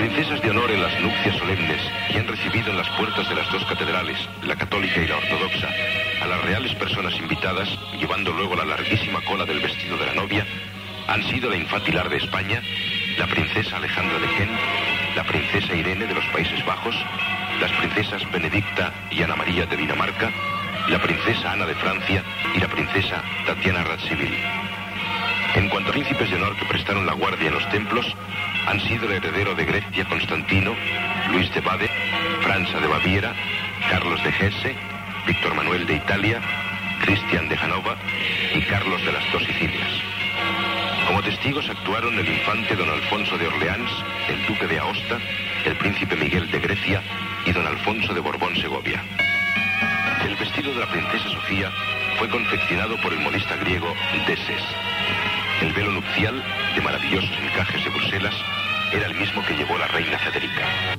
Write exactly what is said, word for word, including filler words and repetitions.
princesas de honor en las nupcias solemnes y han recibido en las puertas de las dos catedrales, la católica y la ortodoxa, a las reales personas invitadas, llevando luego la larguísima cola del vestido de la novia, han sido la infantilar de España, la princesa Alejandra de Kent, la princesa Irene de los Países Bajos, las princesas Benedicta y Ana María de Dinamarca, la princesa Ana de Francia y la princesa Tatiana Radziwiłł. En cuanto a príncipes de honor que prestaron la guardia en los templos, han sido el heredero de Grecia Constantino, Luis de Baden, Franza de Baviera, Carlos de Hesse, Víctor Manuel de Italia, Cristian de Hannover y Carlos de las dos Sicilias. Como testigos actuaron el infante don Alfonso de Orleans, el duque de Aosta, el príncipe Miguel de Grecia y don Alfonso de Borbón-Segovia. El vestido de la princesa Sofía fue confeccionado por el modista griego Deses. El velo nupcial, de maravillosos encajes de Bruselas, era el mismo que llevó la reina Federica.